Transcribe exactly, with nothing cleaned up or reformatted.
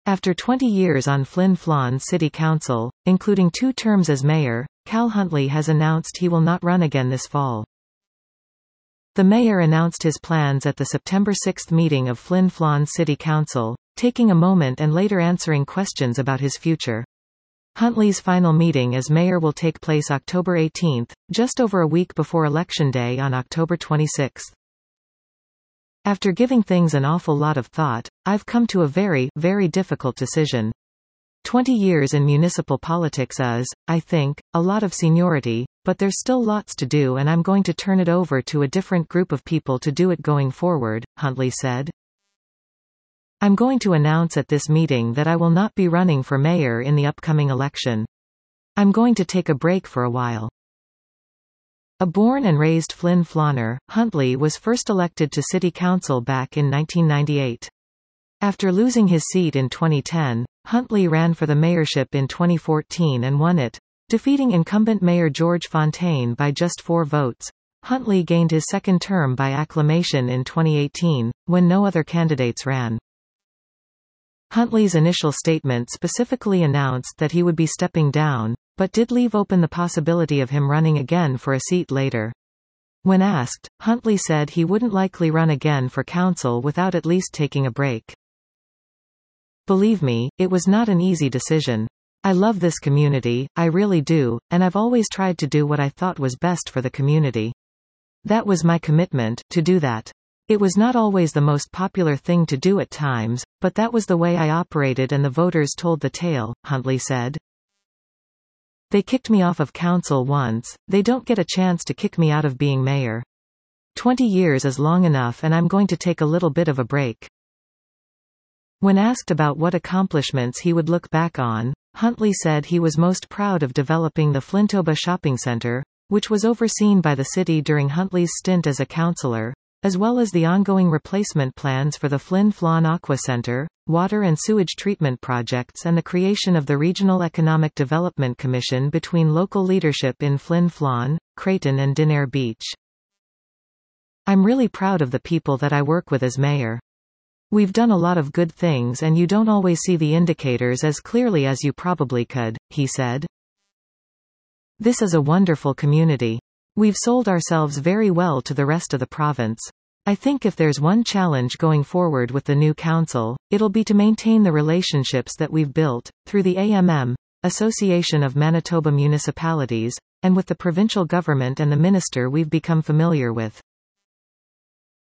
After twenty years on Flin Flon City Council, including two terms as mayor, Cal Huntley has announced he will not run again this fall. The mayor announced his plans at the September sixth meeting of Flin Flon City Council, taking a moment and later answering questions about his future. Huntley's final meeting as mayor will take place October eighteenth, just over a week before Election Day on October twenty-sixth. After giving things an awful lot of thought, I've come to a very, very difficult decision. Twenty years in municipal politics is, I think, a lot of seniority, but there's still lots to do and I'm going to turn it over to a different group of people to do it going forward, Huntley said. I'm going to announce at this meeting that I will not be running for mayor in the upcoming election. I'm going to take a break for a while. A born and raised Flin Flonner, Huntley was first elected to city council back in nineteen ninety-eight. After losing his seat in twenty ten, Huntley ran for the mayorship in twenty fourteen and won it, defeating incumbent Mayor George Fontaine by just four votes. Huntley gained his second term by acclamation in twenty eighteen, when no other candidates ran. Huntley's initial statement specifically announced that he would be stepping down, but did leave open the possibility of him running again for a seat later. When asked, Huntley said he wouldn't likely run again for council without at least taking a break. Believe me, it was not an easy decision. I love this community, I really do, and I've always tried to do what I thought was best for the community. That was my commitment, to do that. It was not always the most popular thing to do at times, but that was the way I operated and the voters told the tale, Huntley said. They kicked me off of council once, they don't get a chance to kick me out of being mayor. Twenty years is long enough and I'm going to take a little bit of a break. When asked about what accomplishments he would look back on, Huntley said he was most proud of developing the Flintoba Shopping Center, which was overseen by the city during Huntley's stint as a councillor, as well as the ongoing replacement plans for the Flin Flon Aqua Center, water and sewage treatment projects and the creation of the Regional Economic Development Commission between local leadership in Flin Flon, Creighton and Denair Beach. I'm really proud of the people that I work with as mayor. We've done a lot of good things and you don't always see the indicators as clearly as you probably could, he said. This is a wonderful community. We've sold ourselves very well to the rest of the province. I think if there's one challenge going forward with the new council, it'll be to maintain the relationships that we've built, through the A M M, Association of Manitoba Municipalities, and with the provincial government and the minister we've become familiar with.